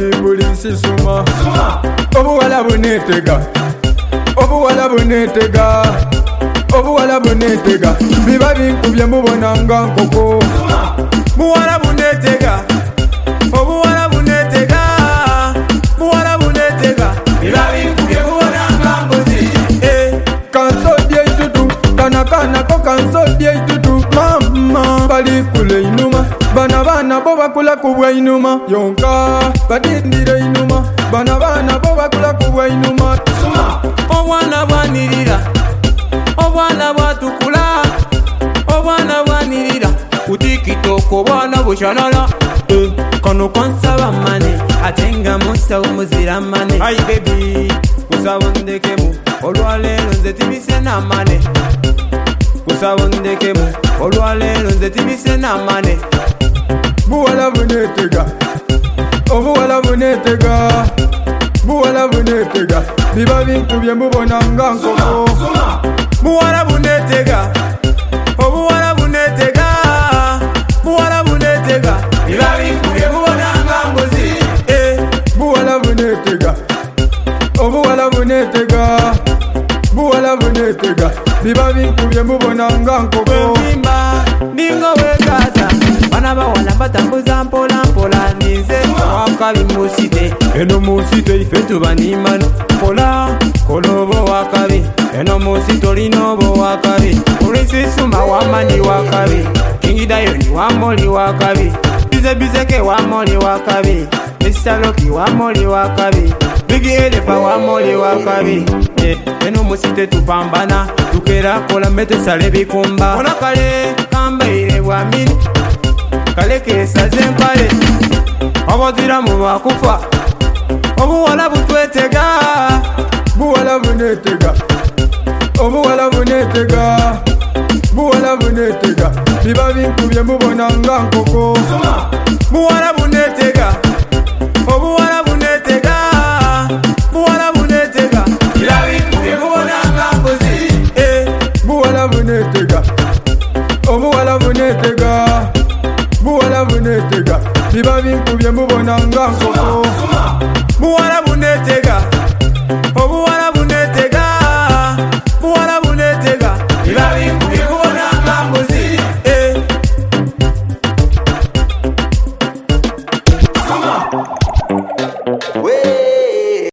polisi suma. Obuwala bunetega. Obuwala bunetega. Obuwala bunetega. Biba binkubye mubona nga nkoko. Muwala bunetega. Obuwala bunetega. Muwala bunetega. Biba binkubye mubona nga mbuzi. Kanso die tutu. Kana ko kanso die tutu. Mama bali kule inuma. Bana bo bakula kubwa inuma. Yonka badindire inuma. Bana bo bakula kubwa inuma. Obwana bwanirira. Obwana bwatukula. Obwana bwanirira. Kutikitoko bwana bushanala. Kono konsaba mane. Atenga musa umuzira mane. Ay baby kusabondekemu. Olwalero nze tibise na mane. Kusabondekemu. Olwalero nze tibise na mane. Buwala bunetega. Obuwala bunetega. Buwala bunetega. Biba binkubye mubona nga nkoko. Buwala bunetega. Obuwala bunetega. Buwala bunetega. Biba binkubye mubona nga mbuzi. Buwala bunetega. Obuwala bunetega. Buwala bunetega. Biba binkubye mubona nga nkoko. Mbimba ningo wekaza. Bana bawala batambuza mpola mpola. Nize wakali musite. Eno musite ifetu banimano. Kola kolobo wakabi. Eno musite olinobo wakabi. Ulisi suma wamani wakabi. Kingidayo ni wamoli wakabi. Bizeke wamoli wakabi. Mr. Loki wamoli wakabi. Bigi Elefa wamoli wakabi. Eno musite tupambana. Tukera kola mete sale bikumba. Kola kale kambaire wamini. Kale kesa zempale. Obozira mu bakufa. Obuwala butwetega. Buwala bunetega. Obuwala bunetega. Buwala bunetega. Biba binkubye mubona nga nkoko. Buwala bunetega. Obuwala bunetega. Buwala bunetega. Biba binkubye mubona nga mbuzi. Buwala bunetega. Obuwala bunetega. Buwala bunetega. Biba binkubye mubona nga nkoko. Buwala bunetega.